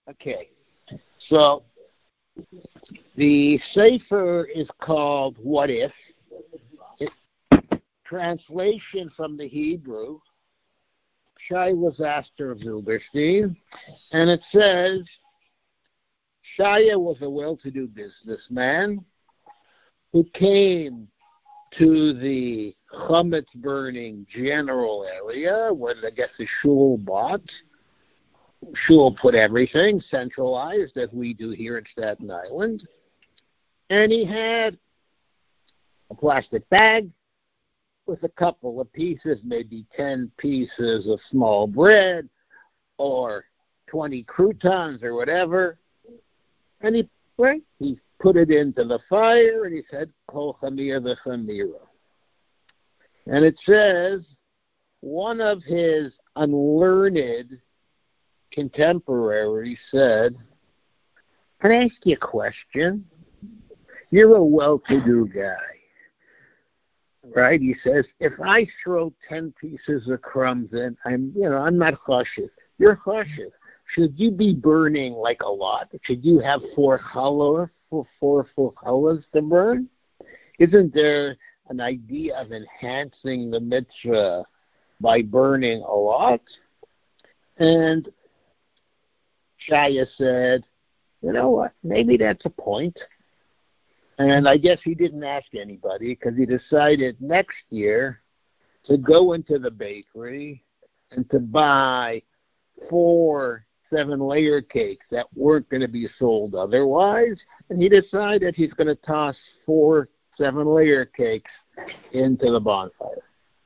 Okay, so the Sefer is called What If? It, translation from the Hebrew, Shai was Astor of Zilberstein, and it says, Shia was a well-to-do businessman who came to the chametz burning general area where I guess the shul bought. Shul put everything centralized as we do here in Staten Island. And he had a plastic bag with a couple of pieces, maybe 10 pieces of small bread or 20 croutons or whatever. And he put it into the fire and he said, Kol chamir v'chamira. And it says, one of his unlearned contemporaries said, can I ask you a question? You're a well-to-do guy, right? He says, if I throw 10 pieces of crumbs in, I'm not chashiv. You're chashiv. Should you be burning like a lot? Should you have four full challahs to burn? Isn't there an idea of enhancing the mitzvah by burning a lot? And Shaya said, you know what, maybe that's a point. And I guess he didn't ask anybody because he decided next year to go into the bakery and to buy 4 7-layer cakes that weren't going to be sold otherwise. And he decided he's going to toss 4 7-layer cakes into the bonfire.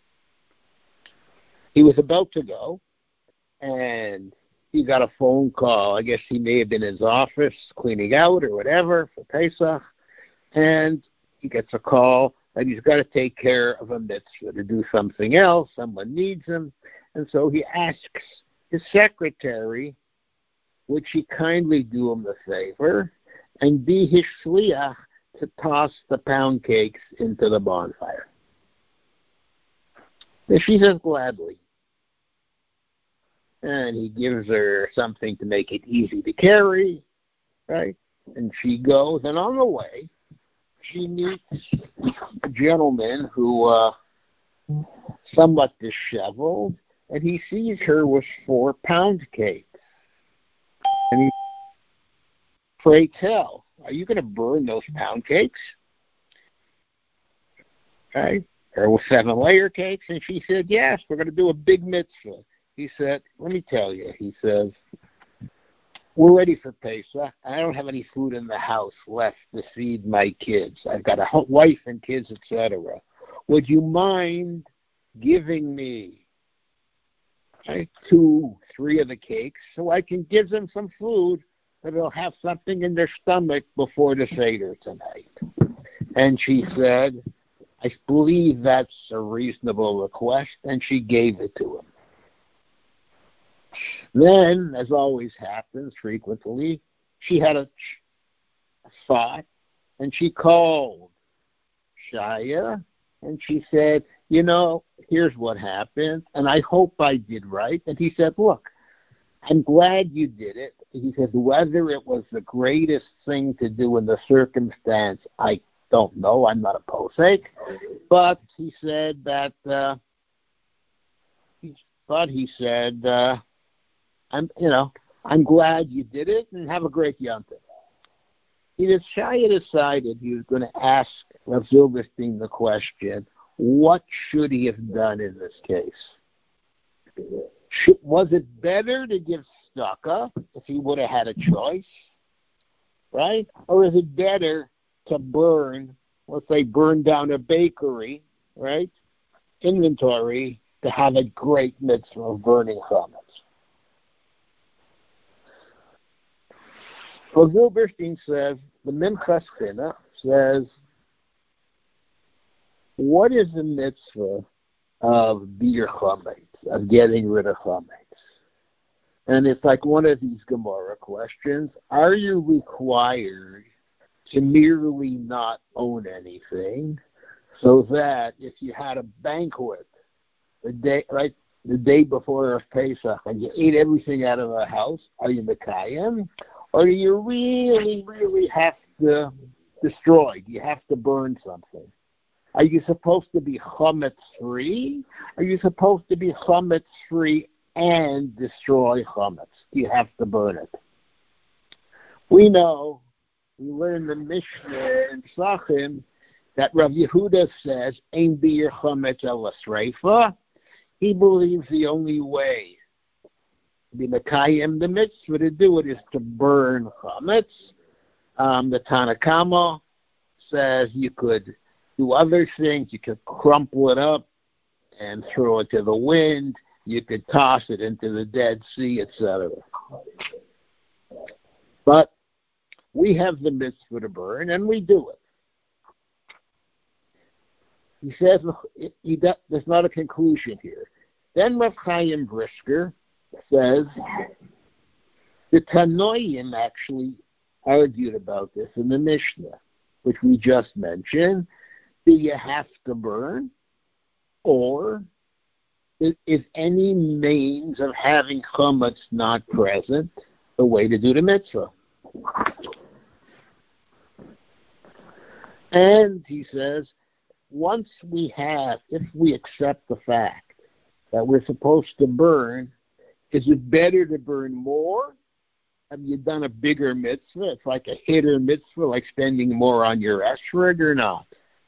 He was about to go, and he got a phone call. I guess he may have been in his office cleaning out or whatever for Pesach. And he gets a call that he's got to take care of a mitzvah, to do something else. Someone needs him. And so he asks his secretary, would she kindly do him the favor and be his shliach to toss the pound cakes into the bonfire? And she says gladly. And he gives her something to make it easy to carry, right? And she goes, and on the way, she meets a gentleman who somewhat disheveled, and he sees her with 4 pound cakes. And he, pray tell, are you going to burn those pound cakes? Okay. There were 7-layer cakes, and she said, yes, we're going to do a big mitzvah. He said, let me tell you, he says, we're ready for Pesach. I don't have any food in the house left to feed my kids. I've got a wife and kids, etc. Would you mind giving me 2, 3 of the cakes so I can give them some food that they'll have something in their stomach before the Seder tonight? And she said, I believe that's a reasonable request, and she gave it to him. Then, as always happens frequently, she had a thought, and she called Shaya, and she said, here's what happened, and I hope I did right. And he said, look, I'm glad you did it. He said, whether it was the greatest thing to do in the circumstance, I don't know. I'm not a posek. But he said that, I'm glad you did it, and have a great Yom Tov. Shaya decided he was going to ask Rav Zilberstein the question, what should he have done in this case? Was it better to give tzedakah if he would have had a choice, right? Or is it better to burn down a bakery, right, inventory, to have a great mitzvah of burning chametz? So Zilberstein says, the Minchas Chinuch says, what is the mitzvah of bir chametz, of getting rid of chametz? And it's like one of these Gemara questions. Are you required to merely not own anything, so that if you had a banquet, the day, right, the day before of Pesach and you ate everything out of the house, are you Mekayim? Or do you really, really have to destroy? Do you have to burn something? Are you supposed to be chametz free? Are you supposed to be chametz free and destroy chametz? Do you have to burn it? We know, we learn the Mishnah in Sachim that Rav Yehuda says, "Ein bir chametz ela sreifa." He believes the only way to be mekayim the mitzvah to do it is to burn chametz. The Tanna Kama says you could do other things. You could crumple it up and throw it to the wind. You could toss it into the Dead Sea, etc. But we have the mitzvah to burn, and we do it. He says there's not a conclusion here. Then Rav Chaim Brisker says the Tanoim actually argued about this in the Mishnah, which we just mentioned. Do you have to burn, or is any means of having chametz not present the way to do the mitzvah? And he says, if we accept the fact that we're supposed to burn, is it better to burn more? Have you done a bigger mitzvah? It's like a hitter mitzvah, like spending more on your esrog or not?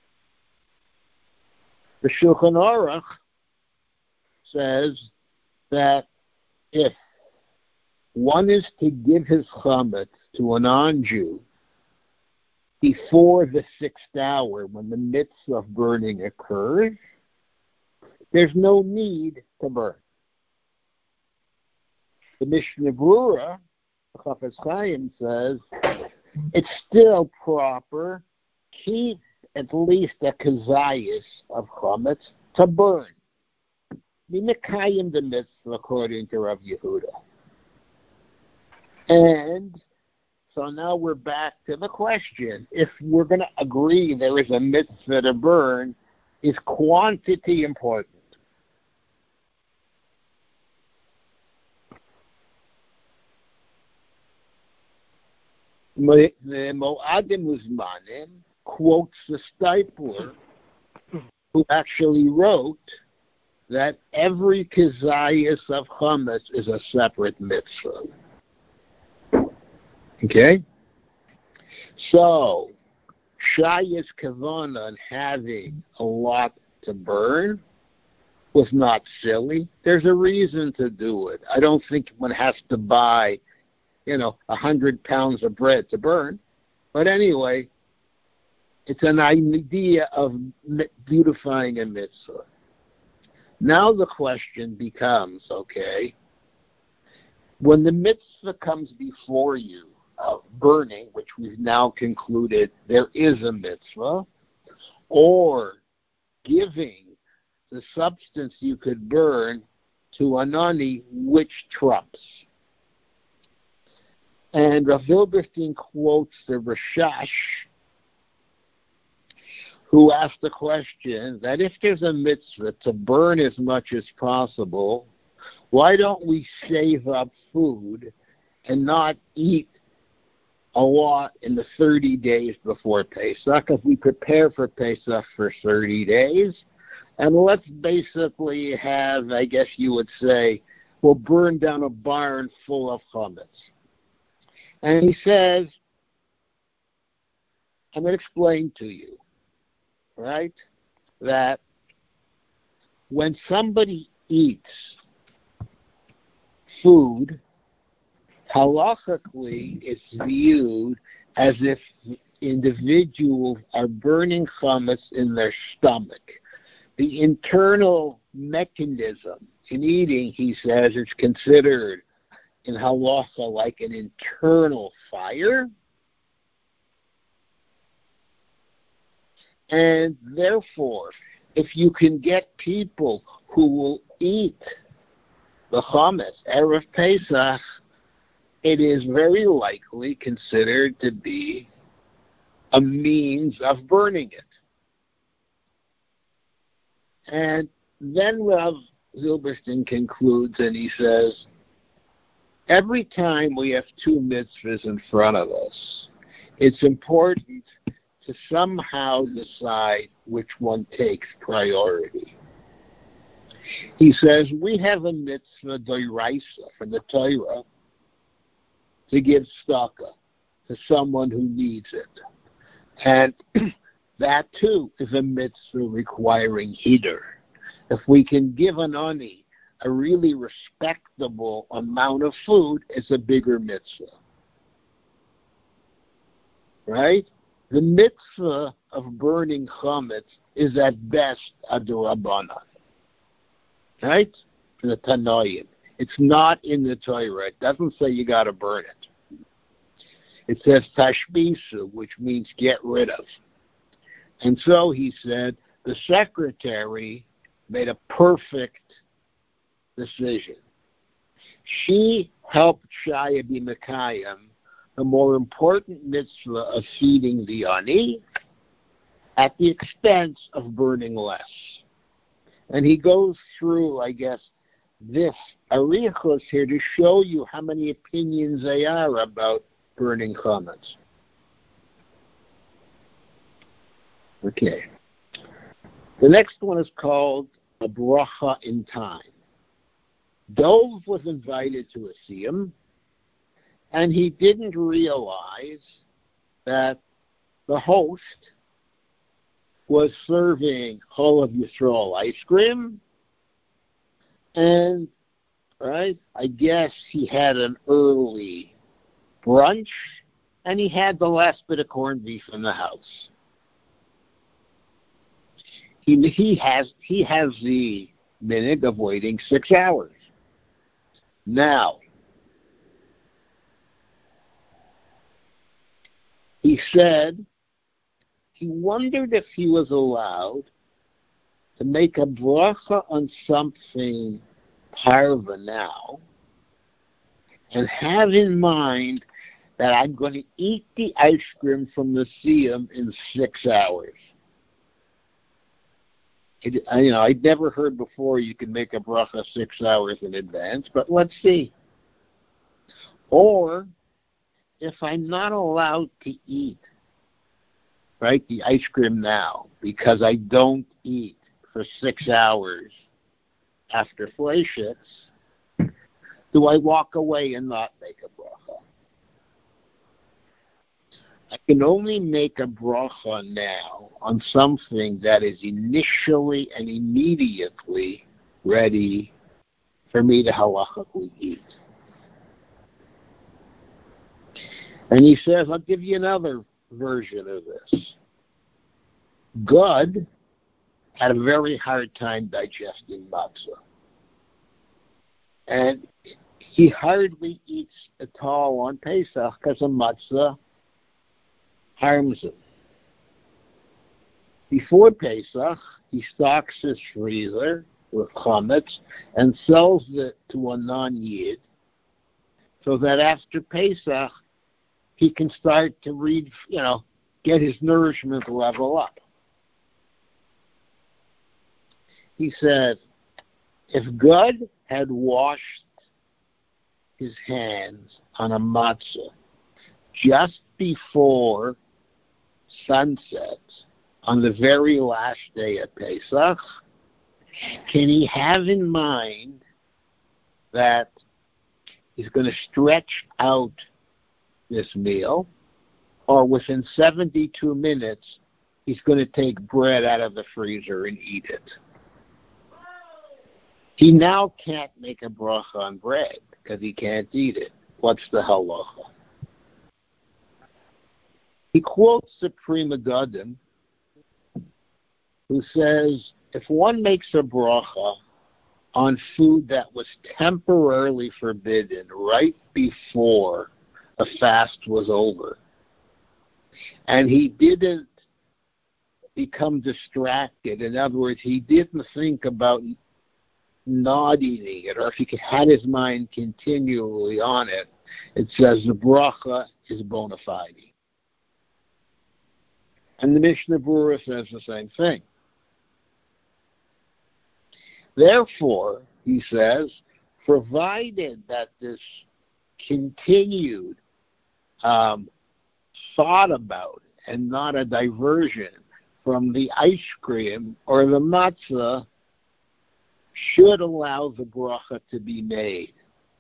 The Shulchan Aruch says that if one is to give his chametz to a non-Jew before the 6th hour, when the mitzvah of burning occurs, there's no need to burn. The Mishnah Brura, Chafetz Chaim, says it's still proper. Keep at least a kazayas of chametz to burn. Be mekayim the mitzvah according to Rav Yehuda. And so now we're back to the question. If we're going to agree there is a mitzvah to burn, is quantity important? The Mo'adim Uzmanim quotes the Stipler, who actually wrote that every kazayas of chametz is a separate mitzvah. Okay? So, Shaya's kavanah and having a lot to burn was not silly. There's a reason to do it. I don't think one has to buy 100 pounds of bread to burn. But anyway, it's an idea of beautifying a mitzvah. Now the question becomes, okay, when the mitzvah comes before you of burning, which we've now concluded there is a mitzvah, or giving the substance you could burn to Anani, which trumps? And Rav Hilberstein quotes the Rashash, who asked the question that if there's a mitzvah to burn as much as possible, why don't we save up food and not eat a lot in the 30 days before Pesach? If we prepare for Pesach for 30 days, and let's basically have, I guess you would say, we'll burn down a barn full of chametz. And he says, I'm going to explain to you, right, that when somebody eats food, halachically it's viewed as if individuals are burning chametz in their stomach. The internal mechanism in eating, he says, is considered in halacha like an internal fire. And therefore, if you can get people who will eat the chametz erev Pesach, it is very likely considered to be a means of burning it. And then Rav Zilberstein concludes and he says, every time we have two mitzvahs in front of us, it's important to somehow decide which one takes priority. He says, we have a mitzvah d'oraisa from the Torah to give tzedakah to someone who needs it. And that too is a mitzvah requiring hidur. If we can give an ani a really respectable amount of food, it's a bigger mitzvah. Right? The mitzvah of burning chametz is at best a d'Rabbanan. Right? In the Tanoim. It's not in the Torah. It doesn't say you got to burn it. It says tashbisu, which means get rid of. And so he said the secretary made a perfect decision. She helped Shaya be Mekayim, the more important mitzvah of feeding the ani, at the expense of burning less. And he goes through, I guess, this arichos here to show you how many opinions there are about burning chametz. Okay. The next one is called a bracha in time. Dov was invited to a siyum, and he didn't realize that the host was serving Chol of Yisrael ice cream, and, right, I guess he had an early brunch, and he had the last bit of corned beef in the house. He has the minhag of waiting 6 hours. Now, he said he wondered if he was allowed to make a bracha on something parva now and have in mind that I'm going to eat the ice cream from the siyum in 6 hours. I'd never heard before you could make a bracha 6 hours in advance, but let's see. Or, if I'm not allowed to eat, right, the ice cream now, because I don't eat for 6 hours after Fleishitz, do I walk away and not make a bracha? I can only make a bracha now on something that is initially and immediately ready for me to halachically eat. And he says, I'll give you another version of this. Gad had a very hard time digesting matzah. And he hardly eats at all on Pesach because of matzah harms him. Before Pesach, he stocks his freezer with chametz and sells it to a non-yid so that after Pesach, he can start to get his nourishment level up. He said, if Gad had washed his hands on a matzah just before sunset on the very last day of Pesach, can he have in mind that he's going to stretch out this meal, or within 72 minutes he's going to take bread out of the freezer and eat it? He now can't make a bracha on bread because he can't eat it. What's the halacha? He quotes the Pri Megadim, who says, if one makes a bracha on food that was temporarily forbidden right before a fast was over, and he didn't become distracted, in other words, he didn't think about not eating it, or if he had his mind continually on it, it says the bracha is bona fide. And the Mishnah Berurah says the same thing. Therefore, he says, provided that this continued thought about and not a diversion from the ice cream or the matzah, should allow the bracha to be made.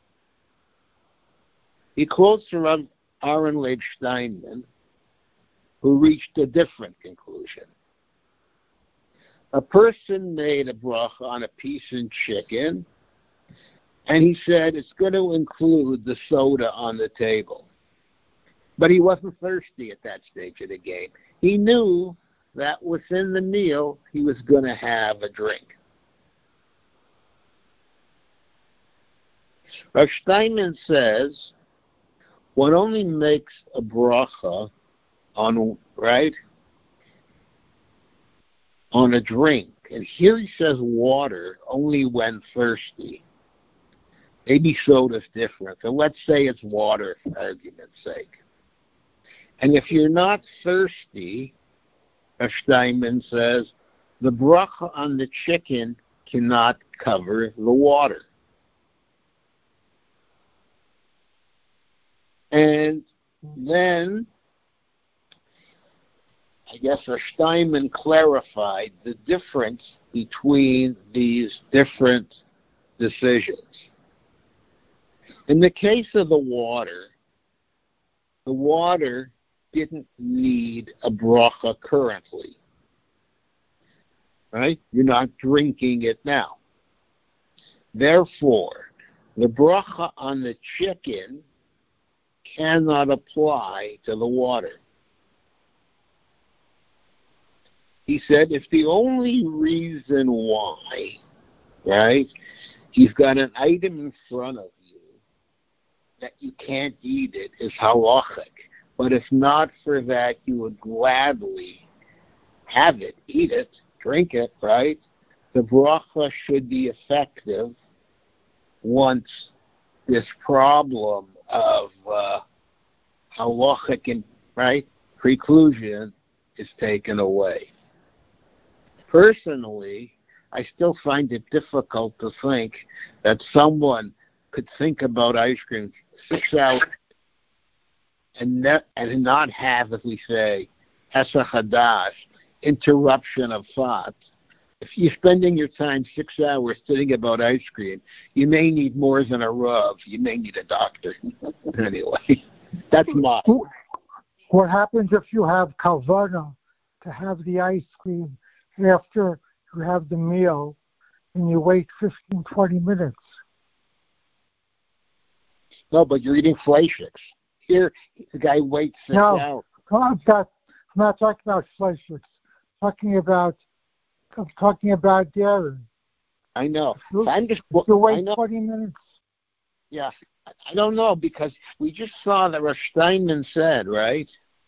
He quotes from Aaron Leib Steinman, who reached a different conclusion. A person made a bracha on a piece of chicken, and he said it's going to include the soda on the table. But he wasn't thirsty at that stage of the game. He knew that within the meal, he was going to have a drink. Rav Steinman says, one only makes a bracha on a drink. And here he says water only when thirsty. Maybe soda's different. So let's say it's water for argument's sake. And if you're not thirsty, Rav Steinman says, the bracha on the chicken cannot cover the water. And then, I guess Rav Steinman clarified the difference between these different decisions. In the case of the water didn't need a bracha currently. Right? You're not drinking it now. Therefore, the bracha on the chicken cannot apply to the water. He said if the only reason why, right, you've got an item in front of you that you can't eat it is halachic, but if not for that, you would gladly have it, eat it, drink it, right? The bracha should be effective once this problem of halachic and preclusion is taken away. Personally, I still find it difficult to think that someone could think about ice cream 6 hours and not have, if we say, Hesach Hadash, interruption of thought. If you're spending your time 6 hours thinking about ice cream, you may need more than a Rav. You may need a doctor. Anyway, that's my. What happens if you have kavana to have the ice cream after you have the meal and you wait 15, 20 minutes? No, but you're eating fleischiks. Here, the guy waits 6 hours. I'm not talking about fleischiks. I'm talking about dairy. I know. You wait 20 minutes. Yeah. I don't know, because we just saw that Rav Steinman said, right?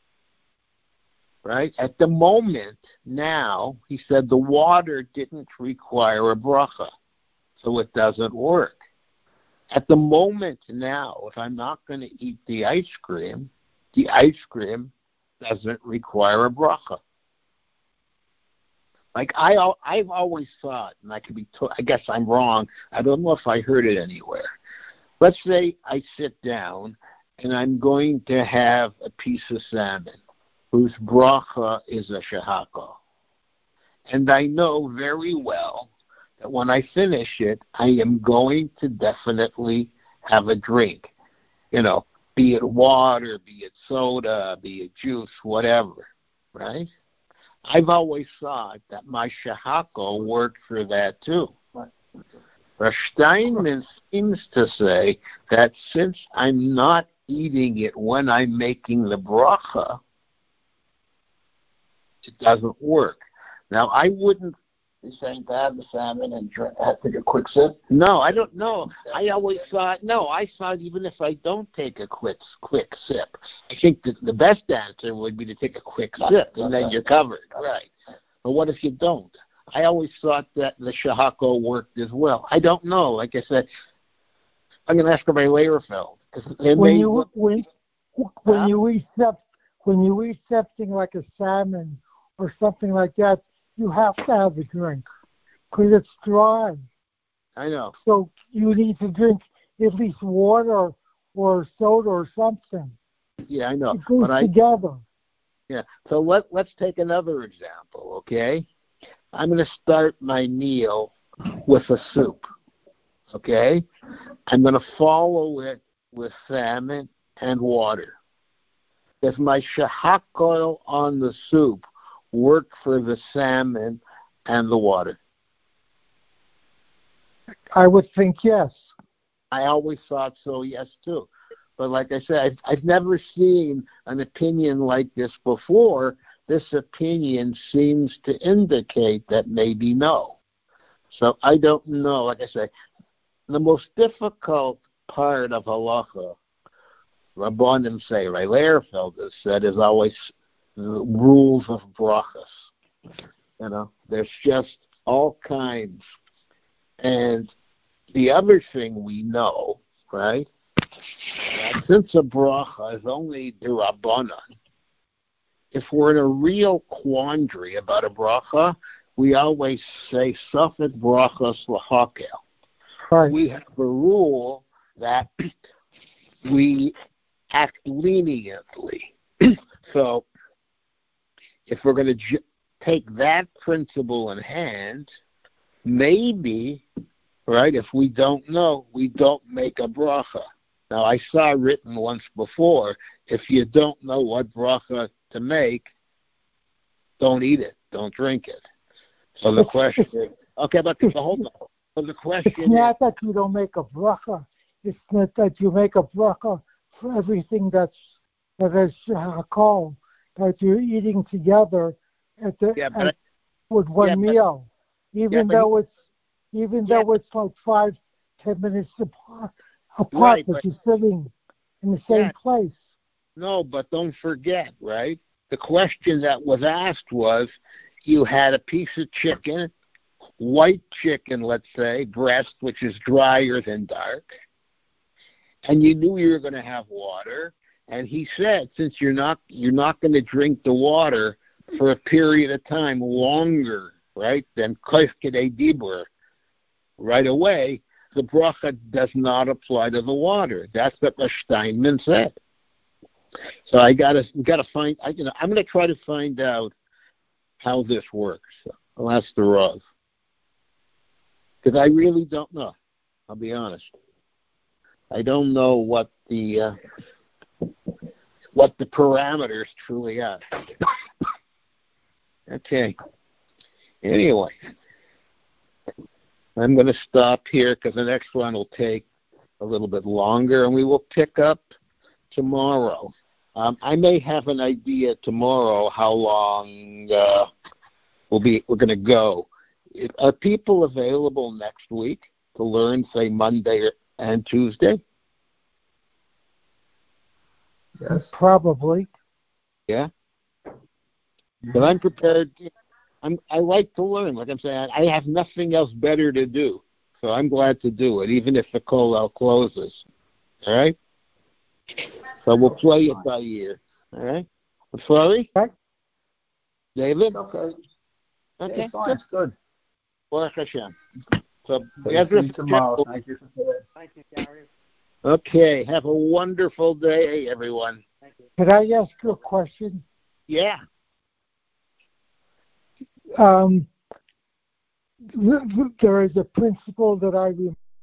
At the moment now, he said the water didn't require a bracha, so it doesn't work. At the moment now, if I'm not going to eat the ice cream doesn't require a bracha. Like I've always thought, and I could be, I guess I'm wrong. I don't know if I heard it anywhere. Let's say I sit down and I'm going to have a piece of salmon whose bracha is a shehako. And I know very well that when I finish it, I am going to definitely have a drink. Be it water, be it soda, be it juice, whatever, right? I've always thought that my shehako worked for that too. Rav Steinman seems to say that since I'm not eating it when I'm making the bracha, it doesn't work. Now, I wouldn't be saying to have the salmon and take a quick sip. No, I don't know. I always thought, even if I don't take a quick sip, I think that the best answer would be to take a quick sip, and then you're covered. Right. But what if you don't? I always thought that the shehako worked as well. I don't know. Like I said, I'm going to ask Rabbi Leierfeld. When you eat something like a salmon or something like that, you have to have a drink because it's dry. I know. So you need to drink at least water or soda or something. Yeah, I know. It goes But together. Yeah. So let's take another example, okay? I'm going to start my meal with a soup, okay? I'm going to follow it with salmon and water. Does my shahak oil on the soup work for the salmon and the water? I would think yes. I always thought so, yes, too. But like I said, I've never seen an opinion like this before. This opinion seems to indicate that maybe no. So I don't know. Like I say, the most difficult part of halacha, Rabbanim say, Ray Lehrfeld has said, is always the rules of brachas. You know, there's just all kinds. And the other thing we know, right, that since a bracha is only d'Rabbanan, if we're in a real quandary about a bracha, we always say Safek brachas l'hakel. Right. We have a rule that we act leniently. So if we're going to take that principle in hand, maybe, right, if we don't know, we don't make a bracha. Now, I saw written once before, if you don't know what bracha to make, don't eat it, don't drink it. So the question, okay, but hold on. So the question it's not that you don't make a bracha. It's not that you make a bracha for everything that is hakol, that you're eating together with one meal, even though it's like 5-10 minutes apart, right, but you're sitting in the same place. No, but don't forget, right? The question that was asked was, you had a piece of chicken, white chicken, let's say, breast, which is drier than dark, and you knew you were going to have water. And he said, since you're not going to drink the water for a period of time longer, right, than kof kedei dibur, right away, the bracha does not apply to the water. That's what the Steinman said. So we gotta find. I'm going to try to find out how this works. I'll ask the Rav, because I really don't know. I'll be honest. I don't know what the parameters truly are. Okay. Anyway, I'm going to stop here because the next one will take a little bit longer, and we will pick up tomorrow. I may have an idea tomorrow how long we're going to go. Are people available next week to learn, say, Monday and Tuesday? Yes, probably. Yeah. But I'm prepared. I like to learn. Like I'm saying, I have nothing else better to do, so I'm glad to do it, even if the kollel closes. All right. So we'll play it by ear. All right. Sorry? Okay. David? Okay. Okay. Fine. It's good. Baruch Hashem. So See you tomorrow. Thank you for today. Thank you, Gary. Okay. Have a wonderful day, everyone. Thank you. Could I ask you a question? Yeah. There is a principle that I remember